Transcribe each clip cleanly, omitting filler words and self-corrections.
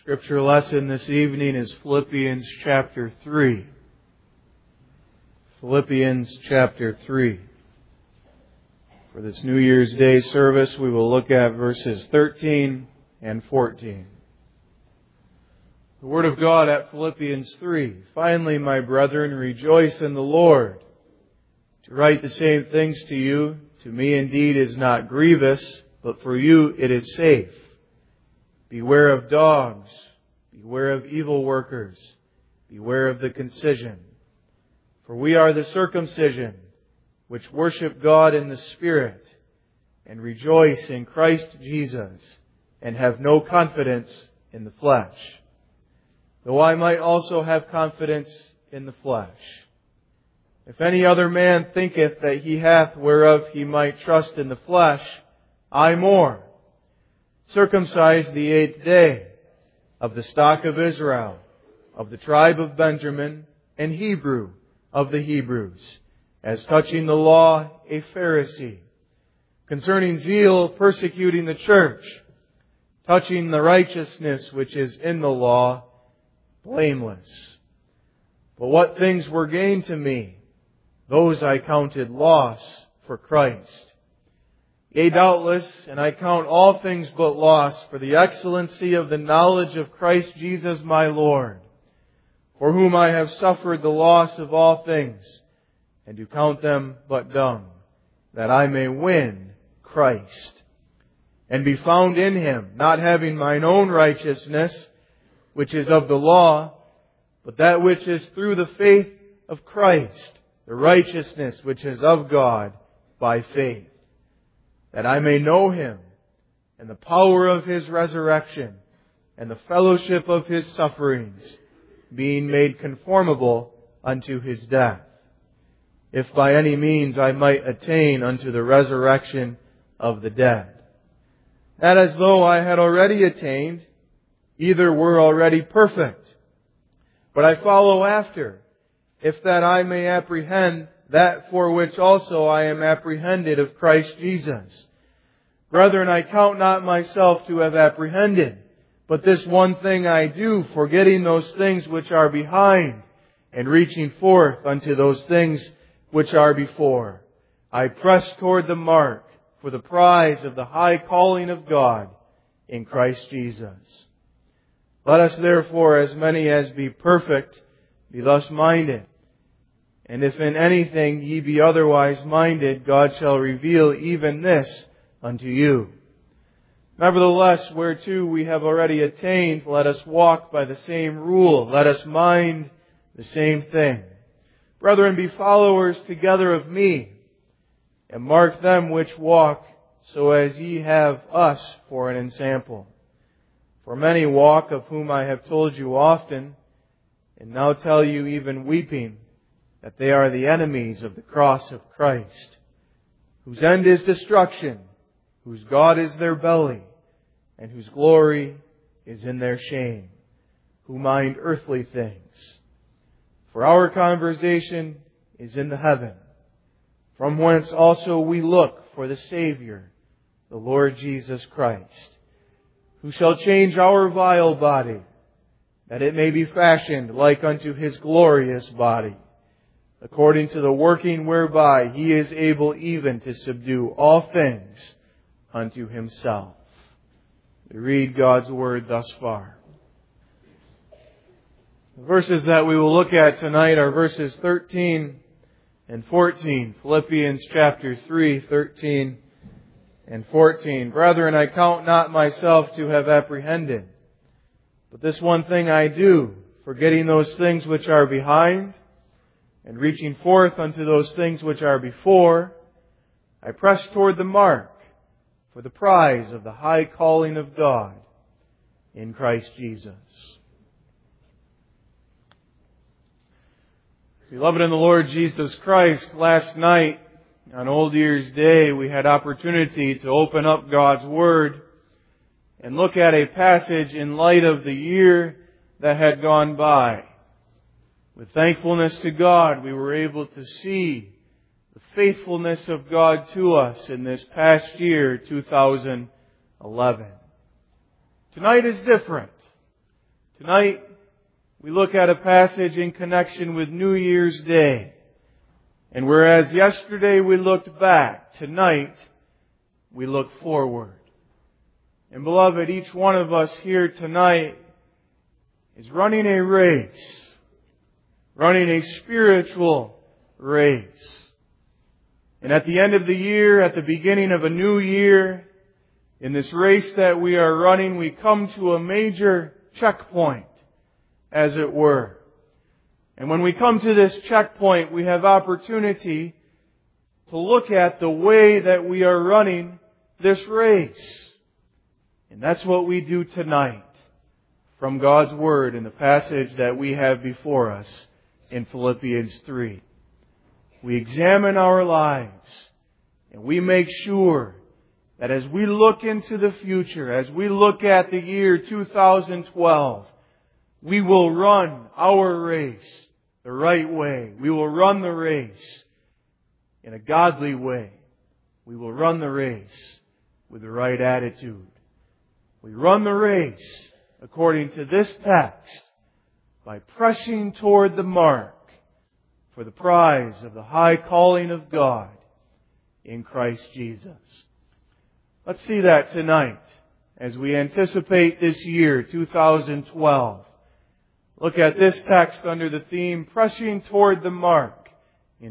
Scripture lesson this evening is Philippians chapter 3. Philippians chapter 3. For this New Year's Day service, we will look at verses 13 and 14. The Word of God at Philippians 3. Finally, my brethren, rejoice in the Lord. To write the same things to you, to me indeed is not grievous, but for you it is safe. Beware of dogs, beware of evil workers, beware of the concision. For we are the circumcision, which worship God in the Spirit, and rejoice in Christ Jesus, and have no confidence in the flesh. Though I might also have confidence in the flesh. If any other man thinketh that he hath whereof he might trust in the flesh, I more. Circumcised the 8th day, of the stock of Israel, of the tribe of Benjamin, and Hebrew of the Hebrews, as touching the law, a Pharisee, concerning zeal, persecuting the church, touching the righteousness which is in the law, blameless. But what things were gained to me, those I counted loss for Christ. Yea, doubtless, and I count all things but loss for the excellency of the knowledge of Christ Jesus my Lord, for whom I have suffered the loss of all things, and do count them but dung, that I may win Christ, and be found in Him, not having mine own righteousness, which is of the law, but that which is through the faith of Christ, the righteousness which is of God by faith, that I may know Him, and the power of His resurrection, and the fellowship of His sufferings, being made conformable unto His death, if by any means I might attain unto the resurrection of the dead. That as though I had already attained, either were already perfect. But I follow after, if that I may apprehend that for which also I am apprehended of Christ Jesus. Brethren, I count not myself to have apprehended, but this one thing I do, forgetting those things which are behind, and reaching forth unto those things which are before. I press toward the mark for the prize of the high calling of God in Christ Jesus. Let us therefore, as many as be perfect, be thus minded. And if in anything ye be otherwise minded, God shall reveal even this unto you. Nevertheless, whereto we have already attained, let us walk by the same rule. Let us mind the same thing. Brethren, be followers together of me, and mark them which walk, so as ye have us for an ensample. For many walk, of whom I have told you often, and now tell you even weeping, that they are the enemies of the cross of Christ, whose end is destruction, whose God is their belly, and whose glory is in their shame, who mind earthly things. For our conversation is in the heaven, from whence also we look for the Savior, the Lord Jesus Christ, who shall change our vile body, that it may be fashioned like unto His glorious body, according to the working whereby He is able even to subdue all things unto Himself. We read God's Word thus far. The verses that we will look at tonight are verses 13 and 14. Philippians chapter 3, 13 and 14. Brethren, I count not myself to have apprehended, but this one thing I do, forgetting those things which are behind, and reaching forth unto those things which are before, I press toward the mark for the prize of the high calling of God in Christ Jesus. Beloved in the Lord Jesus Christ, last night on Old Year's Day we had opportunity to open up God's Word and look at a passage in light of the year that had gone by. With thankfulness to God, we were able to see the faithfulness of God to us in this past year, 2011. Tonight is different. Tonight, we look at a passage in connection with New Year's Day. And whereas yesterday we looked back, tonight we look forward. And beloved, each one of us here tonight is running a race, running a spiritual race. And at the end of the year, at the beginning of a new year, in this race that we are running, we come to a major checkpoint, as it were. And when we come to this checkpoint, we have opportunity to look at the way that we are running this race. And that's what we do tonight from God's Word in the passage that we have before us in Philippians 3. We examine our lives and we make sure that as we look into the future, as we look at the year 2012, we will run our race the right way. We will run the race in a godly way. We will run the race with the right attitude. We run the race according to this text by pressing toward the mark for the prize of the high calling of God in Christ Jesus. Let's see that tonight as we anticipate this year, 2012. Look at this text under the theme, Pressing Toward the Mark in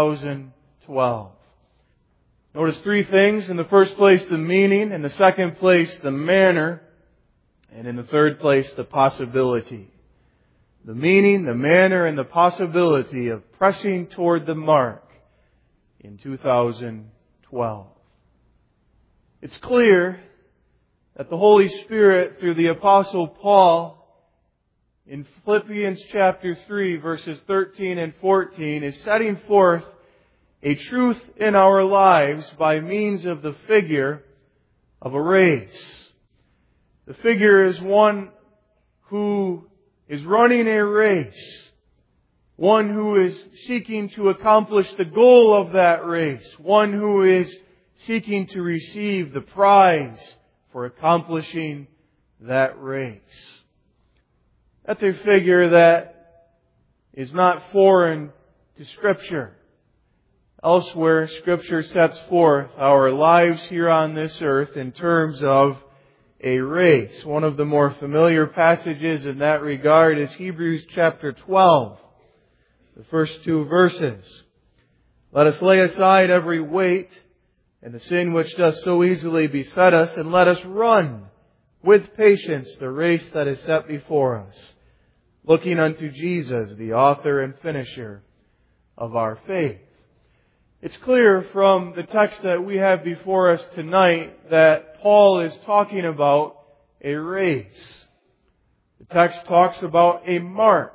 2012. Notice three things. In the first place, the meaning. In the second place, the manner. And in the third place, the possibility. The meaning, the manner, and the possibility of pressing toward the mark in 2012. It's clear that the Holy Spirit, through the Apostle Paul, in Philippians chapter 3, verses 13 and 14, is setting forth a truth in our lives by means of the figure of a race. The figure is one who is running a race. One who is seeking to accomplish the goal of that race. One who is seeking to receive the prize for accomplishing that race. That's a figure that is not foreign to Scripture. Elsewhere, Scripture sets forth our lives here on this earth in terms of a race. One of the more familiar passages in that regard is Hebrews chapter 12, the first two verses. Let us lay aside every weight and the sin which does so easily beset us, and let us run with patience the race that is set before us, looking unto Jesus, the author and finisher of our faith. It's clear from the text that we have before us tonight that Paul is talking about a race. The text talks about a mark,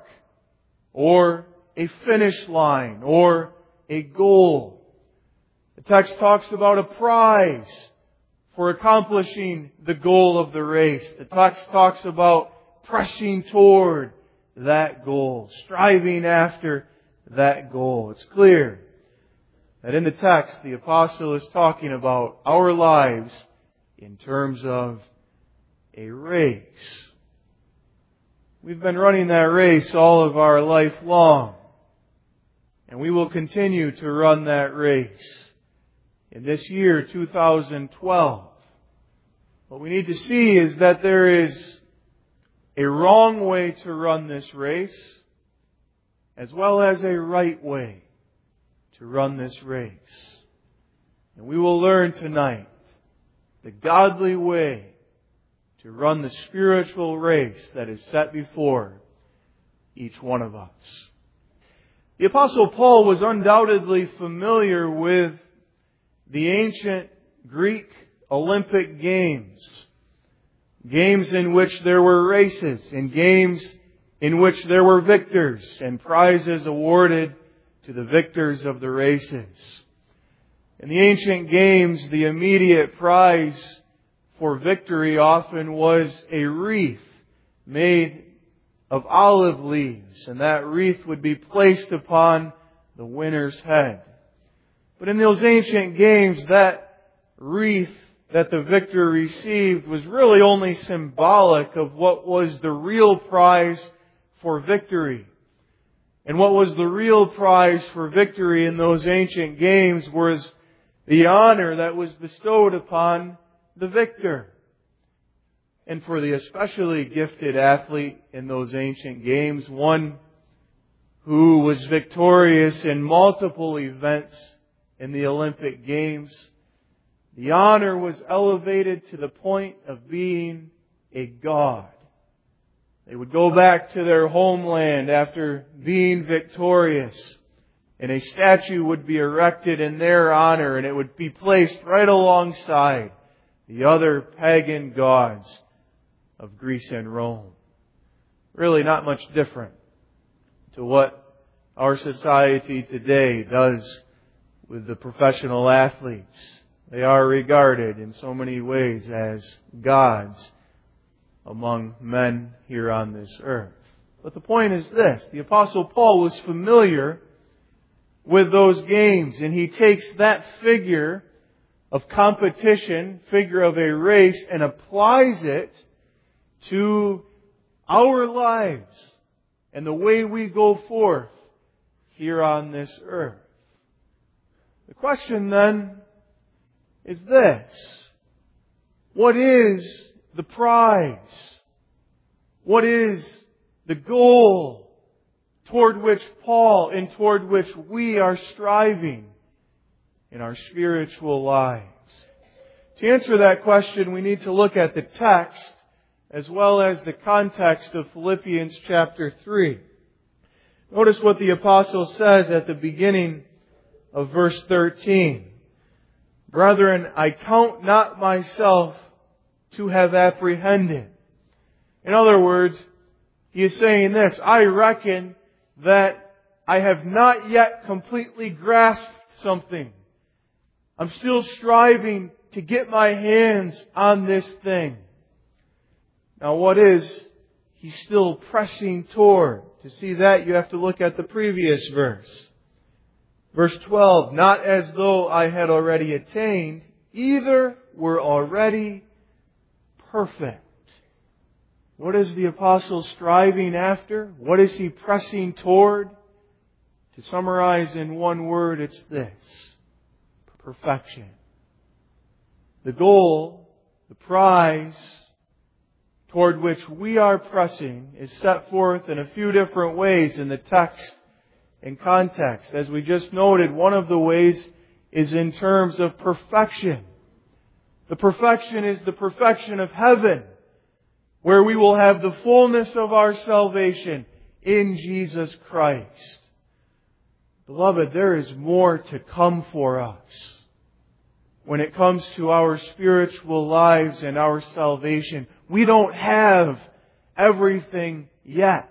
or a finish line, or a goal. The text talks about a prize for accomplishing the goal of the race. The text talks about pressing toward that goal, striving after that goal. It's clear that in the text, the apostle is talking about our lives in terms of a race. We've been running that race all of our life long, and we will continue to run that race in this year, 2012. What we need to see is that there is a wrong way to run this race, as well as a right way to run this race. And we will learn tonight the godly way to run the spiritual race that is set before each one of us. The Apostle Paul was undoubtedly familiar with the ancient Greek Olympic Games. Games in which there were races, and games in which there were victors and prizes awarded to the victors of the races. In the ancient games, the immediate prize for victory often was a wreath made of olive leaves, and that wreath would be placed upon the winner's head. But in those ancient games, that wreath that the victor received was really only symbolic of what was the real prize for victory. And what was the real prize for victory in those ancient games was the honor that was bestowed upon the victor. And for the especially gifted athlete in those ancient games, one who was victorious in multiple events in the Olympic Games, the honor was elevated to the point of being a god. They would go back to their homeland after being victorious, and a statue would be erected in their honor, and it would be placed right alongside the other pagan gods of Greece and Rome. Really not much different to what our society today does with the professional athletes. They are regarded in so many ways as gods among men here on this earth. But the point is this: the Apostle Paul was familiar with those games, and he takes that figure of competition, figure of a race, and applies it to our lives and the way we go forth here on this earth. The question then is this: what is the prize? What is the goal toward which Paul and toward which we are striving in our spiritual lives? To answer that question, we need to look at the text as well as the context of Philippians chapter 3. Notice what the apostle says at the beginning of verse 13. Brethren, I count not myself to have apprehended. In other words, he is saying this: I reckon that I have not yet completely grasped something. I'm still striving to get my hands on this thing. Now, what is he still pressing toward? To see that, you have to look at the previous verse. Verse 12, not as though I had already attained, either were already perfect. What is the apostle striving after? What is he pressing toward? To summarize in one word, it's this: perfection. The goal, the prize toward which we are pressing is set forth in a few different ways in the text and context. As we just noted, one of the ways is in terms of perfection. The perfection is the perfection of heaven, where we will have the fullness of our salvation in Jesus Christ. Beloved, there is more to come for us when it comes to our spiritual lives and our salvation. We don't have everything yet.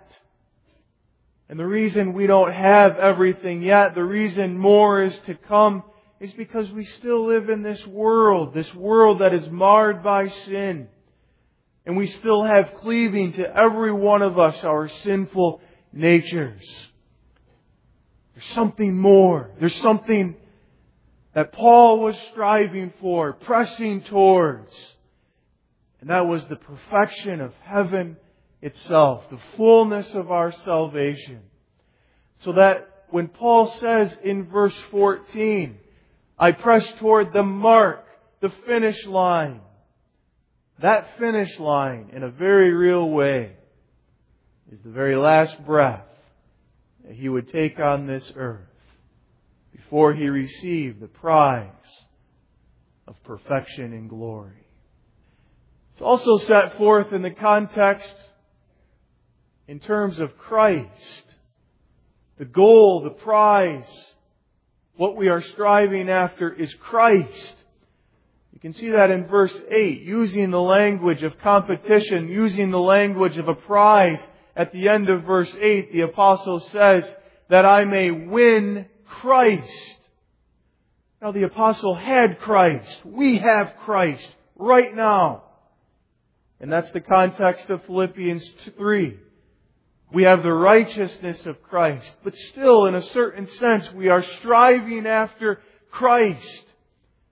And the reason we don't have everything yet, the reason more is to come, is because we still live in this world that is marred by sin. And we still have cleaving to every one of us, our sinful natures. There's something more. There's something that Paul was striving for, pressing towards. And that was the perfection of heaven itself, the fullness of our salvation. So that when Paul says in verse 14, I press toward the mark, the finish line. That finish line, in a very real way, is the very last breath that he would take on this earth before he received the prize of perfection and glory. It's also set forth in the context in terms of Christ. The goal, the prize, what we are striving after is Christ. You can see that in verse 8, using the language of competition, using the language of a prize. At the end of verse 8, the apostle says that I may win Christ. Now, the apostle had Christ. We have Christ right now. And that's the context of Philippians 3. We have the righteousness of Christ. But still, in a certain sense, we are striving after Christ.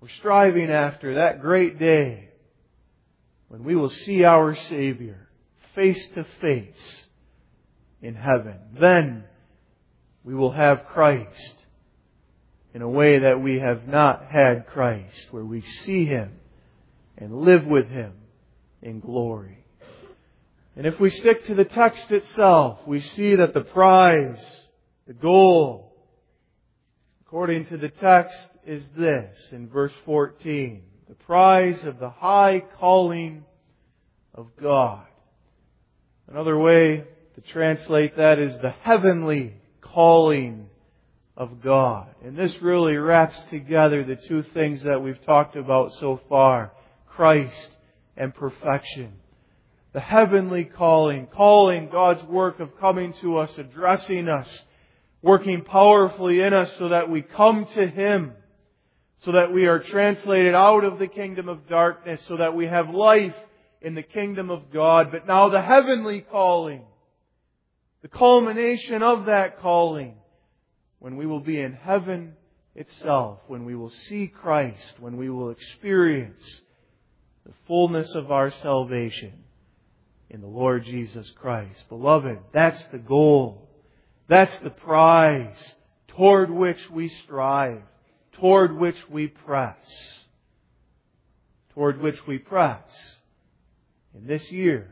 We're striving after that great day when we will see our Savior face to face in heaven. Then we will have Christ in a way that we have not had Christ, where we see Him and live with Him in glory. And if we stick to the text itself, we see that the prize, the goal, according to the text, is this in verse 14. The prize of the high calling of God. Another way to translate that is the heavenly calling of God. And this really wraps together the two things that we've talked about so far. Christ and perfection. The heavenly calling God's work of coming to us, addressing us, working powerfully in us so that we come to Him, so that we are translated out of the kingdom of darkness, so that we have life in the kingdom of God. But now the heavenly calling, the culmination of that calling, when we will be in heaven itself, when we will see Christ, when we will experience the fullness of our salvation in the Lord Jesus Christ. Beloved, that's the goal. That's the prize toward which we strive, toward which we press. Toward which we press in this year,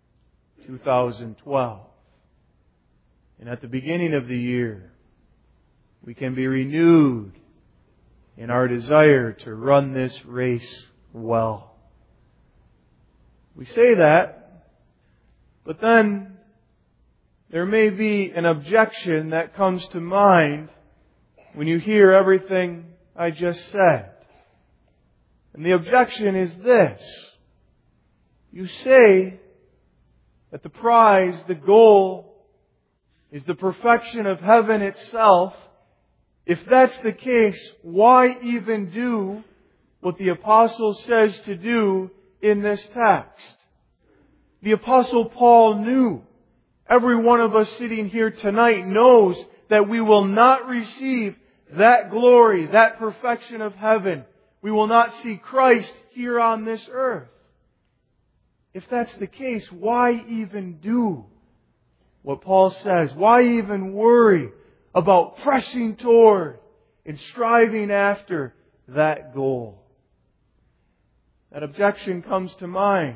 2012. And at the beginning of the year, we can be renewed in our desire to run this race well. We say that, but then there may be an objection that comes to mind when you hear everything I just said. And the objection is this. You say that the prize, the goal, is the perfection of heaven itself. If that's the case, why even do what the Apostle says to do in this text? The Apostle Paul knew. Every one of us sitting here tonight knows that we will not receive that glory, that perfection of heaven. We will not see Christ here on this earth. If that's the case, why even do what Paul says? Why even worry about pressing toward and striving after that goal? That objection comes to mind.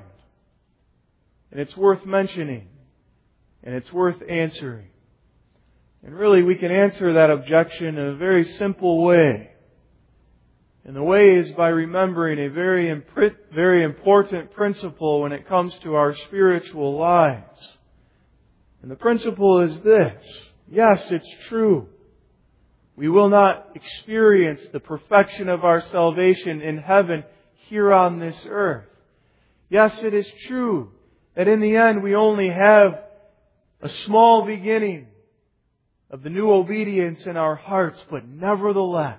And it's worth mentioning. And it's worth answering. And really we can answer that objection in a very simple way. And the way is by remembering a very important principle when it comes to our spiritual lives. And the principle is this. Yes, it's true. We will not experience the perfection of our salvation in heaven here on this earth. Yes, it is true that in the end we only have a small beginning of the new obedience in our hearts, but nevertheless,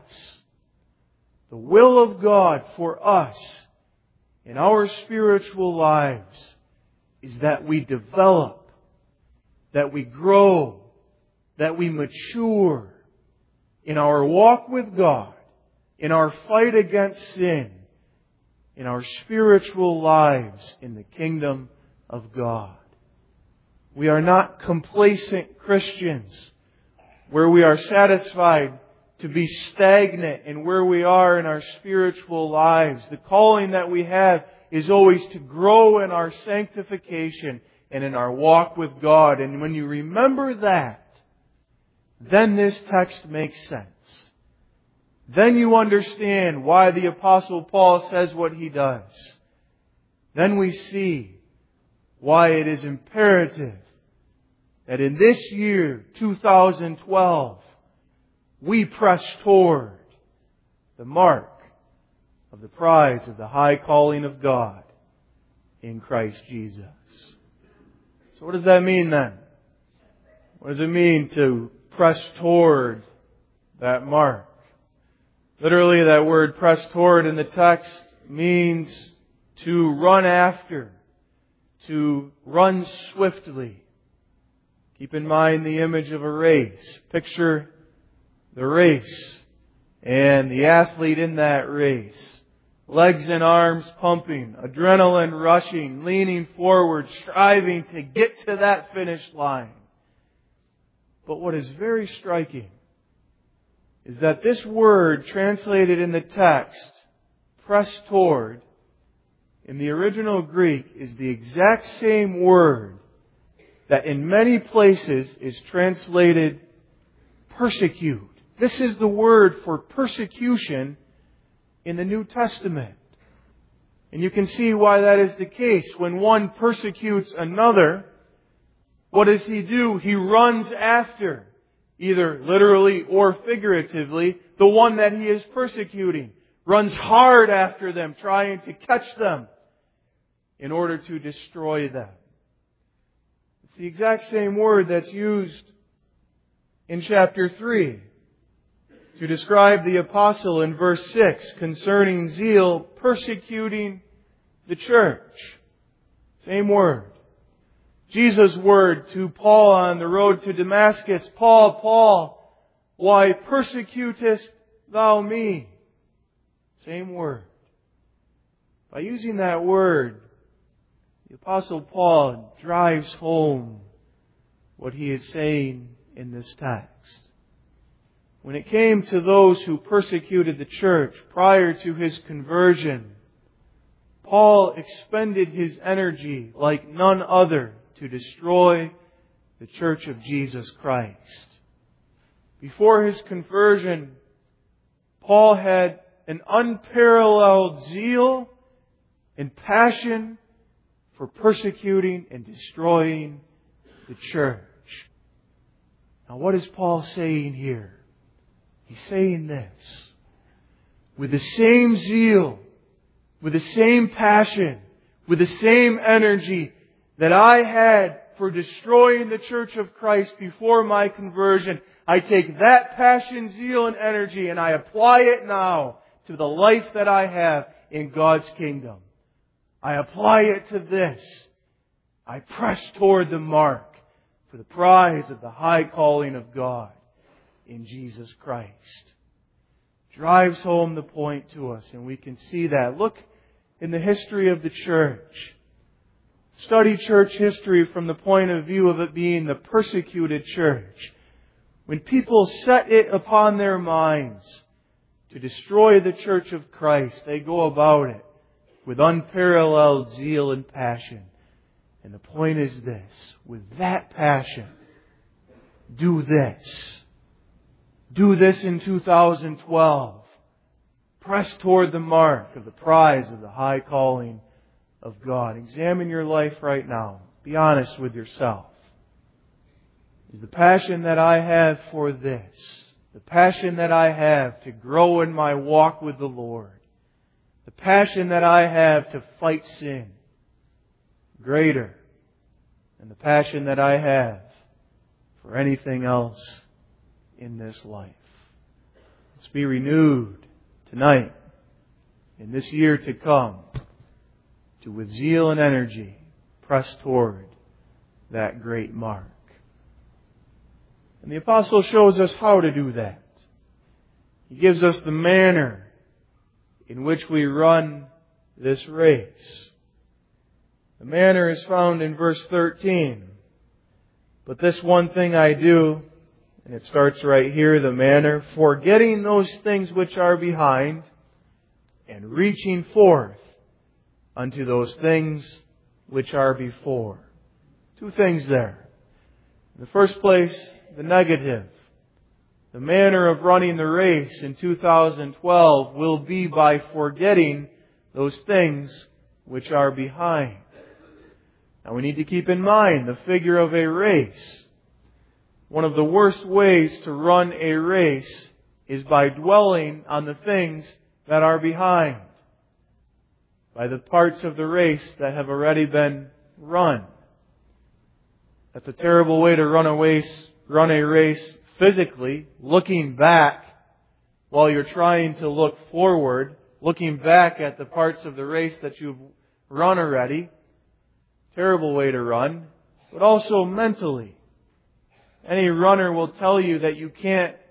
the will of God for us in our spiritual lives is that we develop, that we grow, that we mature in our walk with God, in our fight against sin, in our spiritual lives in the kingdom of God. We are not complacent Christians where we are satisfied to be stagnant in where we are in our spiritual lives. The calling that we have is always to grow in our sanctification and in our walk with God. And when you remember that, then this text makes sense. Then you understand why the Apostle Paul says what he does. Then we see why it is imperative that in this year, 2012, we press toward the mark of the prize of the high calling of God in Christ Jesus. So what does that mean then? What does it mean to press toward that mark? Literally, that word press toward in the text means to run after, to run swiftly. Keep in mind the image of a race. Picture the race And the athlete in that race, legs and arms pumping, adrenaline rushing, leaning forward, striving to get to that finish line. But what is very striking is that this word translated in the text, press toward, in the original Greek is the exact same word that in many places is translated persecute. This is the word for persecution in the New Testament. And you can see why that is the case. When one persecutes another, what does he do? He runs after, either literally or figuratively, the one that he is persecuting. Runs hard after them, trying to catch them in order to destroy them. It's the exact same word that's used in chapter 3 to describe the apostle in verse 6 concerning zeal persecuting the church. Same word. Jesus' word to Paul on the road to Damascus, Paul, Paul, why persecutest thou me? Same word. By using that word, the Apostle Paul drives home what he is saying in this text. When it came to those who persecuted the church prior to his conversion, Paul expended his energy like none other to destroy the church of Jesus Christ. Before his conversion, Paul had an unparalleled zeal and passion for persecuting and destroying the church. Now what is Paul saying here? He's saying this. With the same zeal, with the same passion, with the same energy that I had for destroying the church of Christ before my conversion, I take that passion, zeal, and energy and I apply it now to the life that I have in God's kingdom. I apply it to this. I press toward the mark for the prize of the high calling of God in Jesus Christ. Drives home the point to us, and we can see that. Look in the history of the church. Study church history from the point of view of it being the persecuted church. When people set it upon their minds to destroy the church of Christ, they go about it with unparalleled zeal and passion. And the point is this: with that passion, do this. Do this in 2012. Press toward the mark of the prize of the high calling of God. Examine your life right now. Be honest with yourself. Is the passion that I have for this, the passion that I have to grow in my walk with the Lord, the passion that I have to fight sin, greater than the passion that I have for anything else in this life? Let's be renewed tonight, in this year to come, to with zeal and energy press toward that great mark. And the Apostle shows us how to do that. He gives us the manner in which we run this race. The manner is found in verse 13. But this one thing I do, and it starts right here, the manner, forgetting those things which are behind and reaching forth unto those things which are before. Two things there. In the first place, the negative. The manner of running the race in 2012 will be by forgetting those things which are behind. Now we need to keep in mind the figure of a race. One of the worst ways to run a race is by dwelling on the things that are behind, by the parts of the race that have already been run. That's a terrible way to run a race physically, looking back while you're trying to look forward, looking back at the parts of the race that you've run already. Terrible way to run, but also mentally. Any runner will tell you that you can't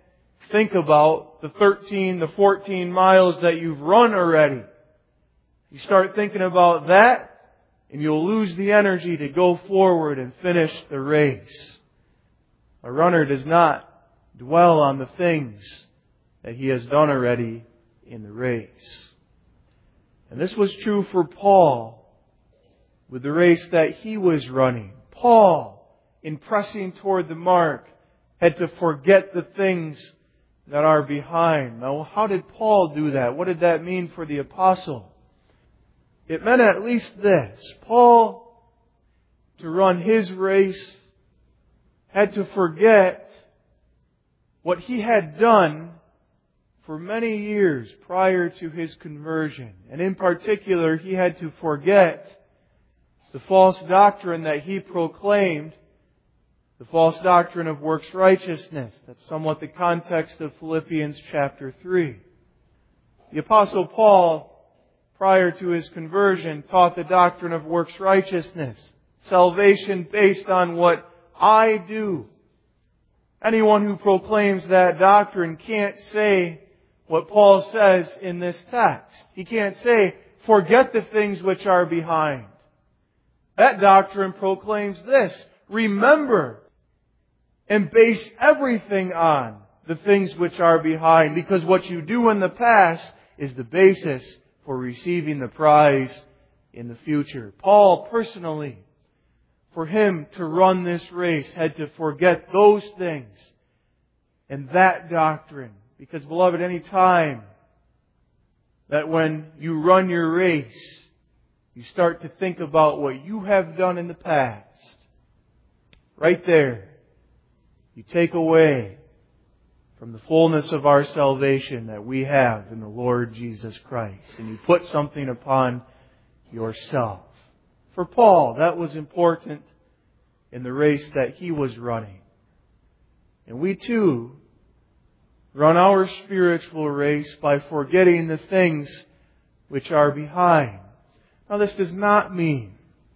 think about the 13, the 14 miles that you've run already. You start thinking about that, and you'll lose the energy to go forward and finish the race. A runner does not dwell on the things that he has done already in the race. And this was true for Paul with the race that he was running. Paul, in pressing toward the mark, had to forget the things that are behind. Now, how did Paul do that? What did that mean for the apostle? It meant at least this. Paul, to run his race, had to forget what he had done for many years prior to his conversion. And in particular, he had to forget the false doctrine that he proclaimed, the false doctrine of works righteousness. That's somewhat the context of Philippians chapter 3. The Apostle Paul, prior to his conversion, taught the doctrine of works righteousness. Salvation based on what I do. Anyone who proclaims that doctrine can't say what Paul says in this text. He can't say, forget the things which are behind. That doctrine proclaims this: remember and base everything on the things which are behind, because what you do in the past is the basis for receiving the prize in the future. Paul personally, for him to run this race, had to forget those things and that doctrine. Because, beloved, any time that when you run your race, you start to think about what you have done in the past, right there, you take away from the fullness of our salvation that we have in the Lord Jesus Christ. And you put something upon yourself. For Paul, that was important in the race that he was running. And we too run our spiritual race by forgetting the things which are behind. Now, this does not mean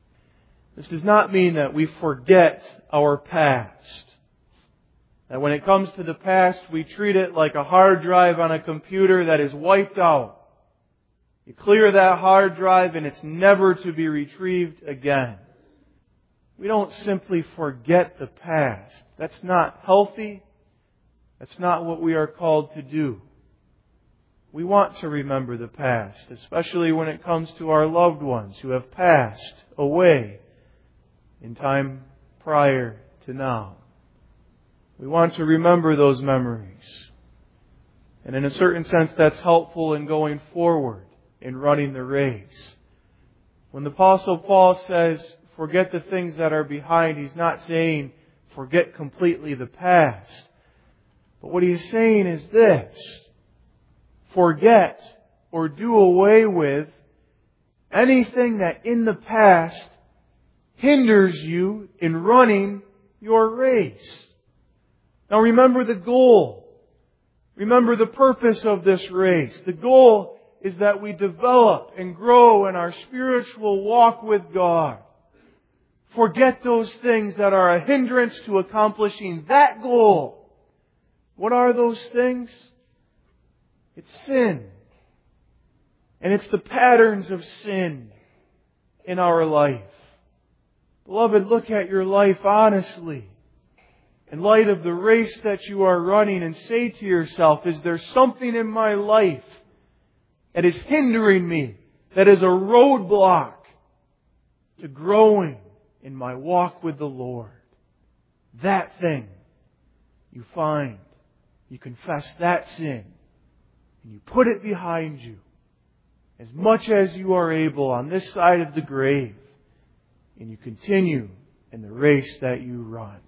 that we forget our past. That when it comes to the past, we treat it like a hard drive on a computer that is wiped out. You clear that hard drive and it's never to be retrieved again. We don't simply forget the past. That's not healthy. That's not what we are called to do. We want to remember the past, especially when it comes to our loved ones who have passed away in time prior to now. We want to remember those memories. And in a certain sense, that's helpful in going forward, in running the race. When the Apostle Paul says, forget the things that are behind, he's not saying, forget completely the past. But what he's saying is this: forget or do away with anything that in the past hinders you in running your race. Now remember the goal. Remember the purpose of this race. The goal is that we develop and grow in our spiritual walk with God. Forget those things that are a hindrance to accomplishing that goal. What are those things? It's sin. And it's the patterns of sin in our life. Beloved, look at your life honestly, in light of the race that you are running, and say to yourself, is there something in my life that is hindering me, that is a roadblock to growing in my walk with the Lord? That thing you find. You confess that sin and you put it behind you as much as you are able on this side of the grave, and you continue in the race that you run.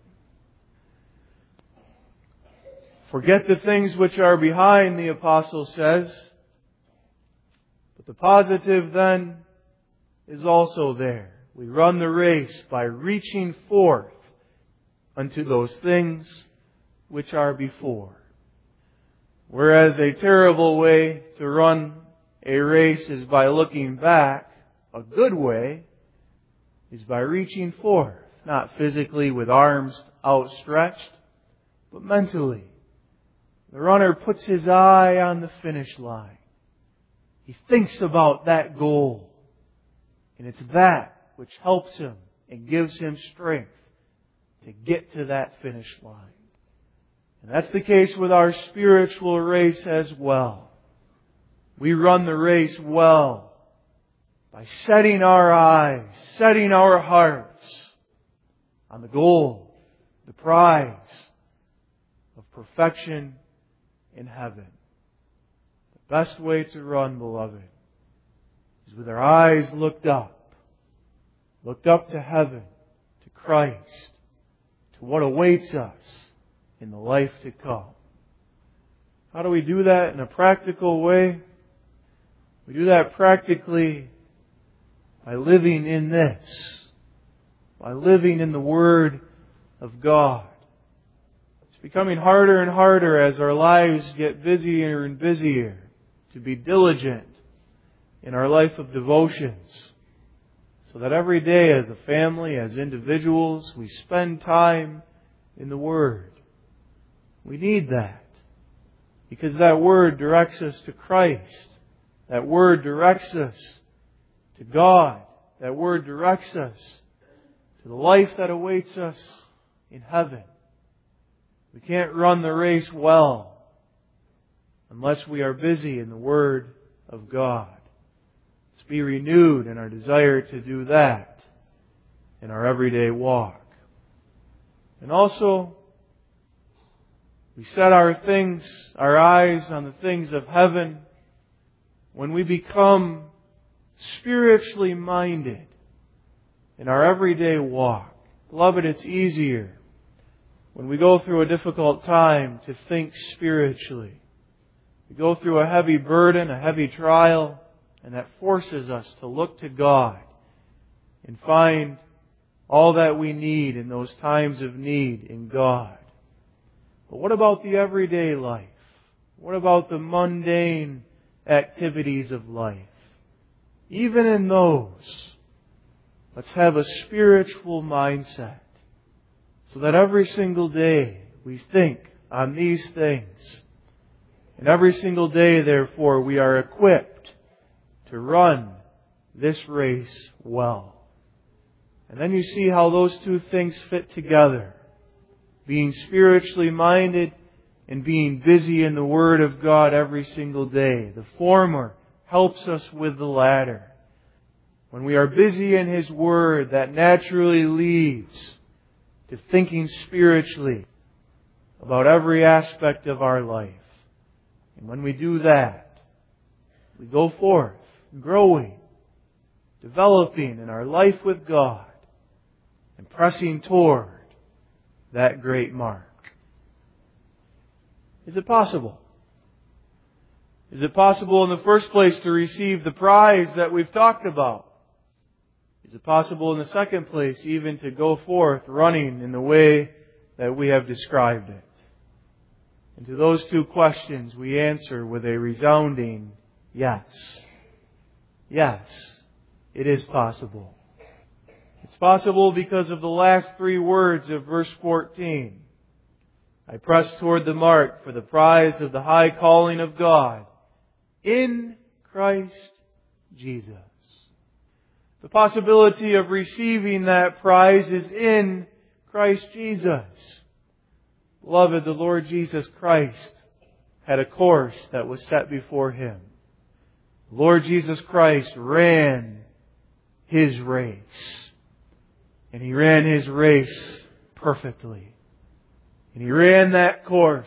Forget the things which are behind, the apostle says. But the positive then is also there. We run the race by reaching forth unto those things which are before. Whereas a terrible way to run a race is by looking back, a good way is by reaching forth, not physically with arms outstretched, but mentally, The runner puts his eye on the finish line. He thinks about that goal. And it's that which helps him and gives him strength to get to that finish line. And that's the case with our spiritual race as well. We run the race well by setting our eyes, setting our hearts on the goal, the prize of perfection in heaven. The best way to run, beloved, is with our eyes looked up to heaven, to Christ, to what awaits us in the life to come. How do we do that in a practical way? We do that practically by living in this, by living in the Word of God. It's becoming harder and harder as our lives get busier and busier to be diligent in our life of devotions, so that every day as a family, as individuals, we spend time in the Word. We need that, because that Word directs us to Christ. That Word directs us to God. That Word directs us to the life that awaits us in heaven. We can't run the race well unless we are busy in the Word of God. Let's be renewed in our desire to do that in our everyday walk. And also, we set our eyes on the things of heaven when we become spiritually minded in our everyday walk. Beloved, it's easier when we go through a difficult time to think spiritually. We go through a heavy burden, a heavy trial, and that forces us to look to God and find all that we need in those times of need in God. But what about the everyday life? What about the mundane activities of life? Even in those, let's have a spiritual mindset so that every single day we think on these things. And every single day, therefore, we are equipped to run this race well. And then you see how those two things fit together. Being spiritually minded and being busy in the Word of God every single day. The former helps us with the latter. When we are busy in His Word, that naturally leads to thinking spiritually about every aspect of our life. And when we do that, we go forth, growing, developing in our life with God, and pressing toward that great mark. Is it possible? Is it possible in the first place to receive the prize that we've talked about? Is it possible in the second place even to go forth running in the way that we have described it? And to those two questions we answer with a resounding yes. Yes, it is possible. It's possible because of the last three words of verse 14. I press toward the mark for the prize of the high calling of God in Christ Jesus. The possibility of receiving that prize is in Christ Jesus. Beloved, the Lord Jesus Christ had a course that was set before Him. The Lord Jesus Christ ran His race. And He ran His race perfectly. And He ran that course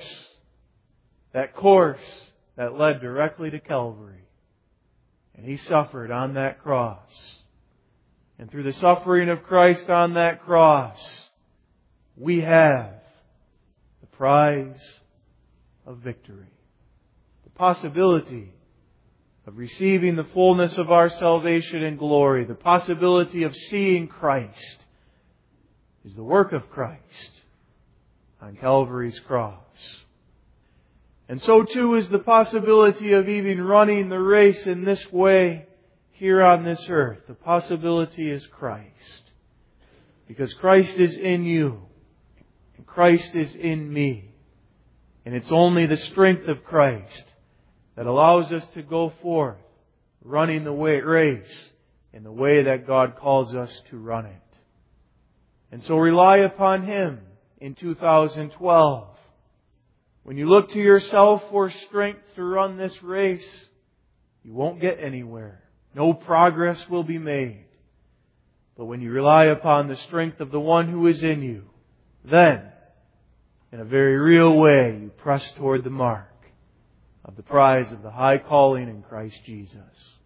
that led directly to Calvary. And He suffered on that cross. And through the suffering of Christ on that cross, we have the prize of victory. The possibility of receiving the fullness of our salvation and glory. The possibility of seeing Christ is the work of Christ on Calvary's cross. And so too is the possibility of even running the race in this way here on this earth. The possibility is Christ. Because Christ is in you, and Christ is in me. And it's only the strength of Christ that allows us to go forth, running the race in the way that God calls us to run it. And so rely upon Him in 2012. When you look to yourself for strength to run this race, you won't get anywhere. No progress will be made. But when you rely upon the strength of the One who is in you, then, in a very real way, you press toward the mark of the prize of the high calling in Christ Jesus.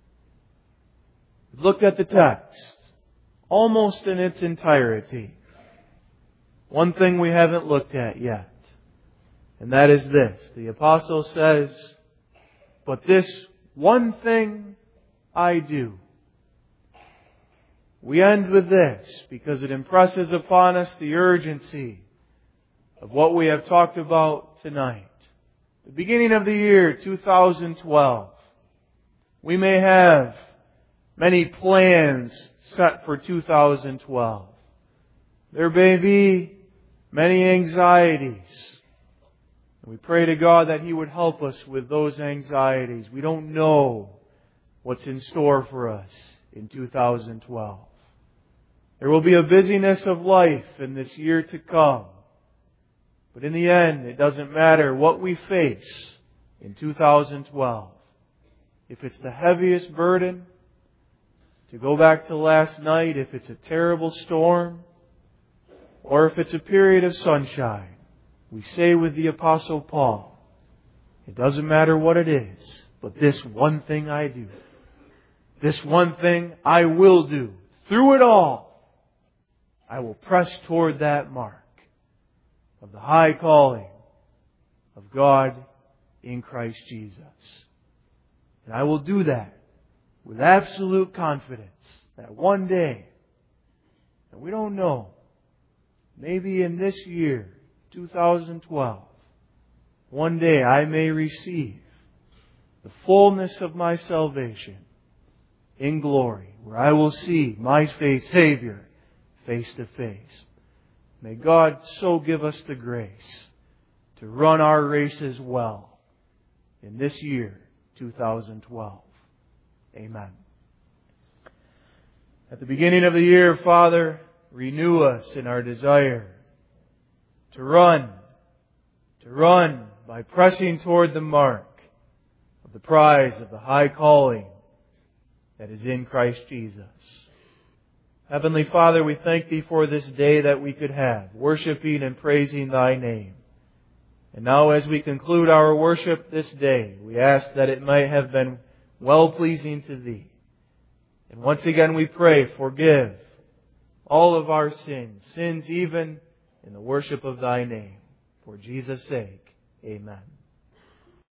We've looked at the text almost in its entirety. One thing we haven't looked at yet, and that is this. The apostle says, "But this one thing I do." We end with this because it impresses upon us the urgency of what we have talked about tonight. The beginning of the year 2012. We may have many plans set for 2012. There may be many anxieties. We pray to God that He would help us with those anxieties. We don't know what's in store for us in 2012. There will be a busyness of life in this year to come. But in the end, it doesn't matter what we face in 2012. If it's the heaviest burden, to go back to last night, if it's a terrible storm, or if it's a period of sunshine, we say with the Apostle Paul, it doesn't matter what it is, but this one thing I do. This one thing I will do. Through it all, I will press toward that mark of the high calling of God in Christ Jesus. And I will do that with absolute confidence that one day, and we don't know, maybe in this year, 2012, one day I may receive the fullness of my salvation in glory, where I will see my Savior face to face. May God so give us the grace to run our races well in this year, 2012. Amen. At the beginning of the year, Father, renew us in our desire to run by pressing toward the mark of the prize of the high calling that is in Christ Jesus. Heavenly Father, we thank Thee for this day that we could have, worshiping and praising Thy name. And now as we conclude our worship this day, we ask that it might have been well-pleasing to Thee. And once again we pray, forgive all of our sins even in the worship of Thy name. For Jesus' sake, amen.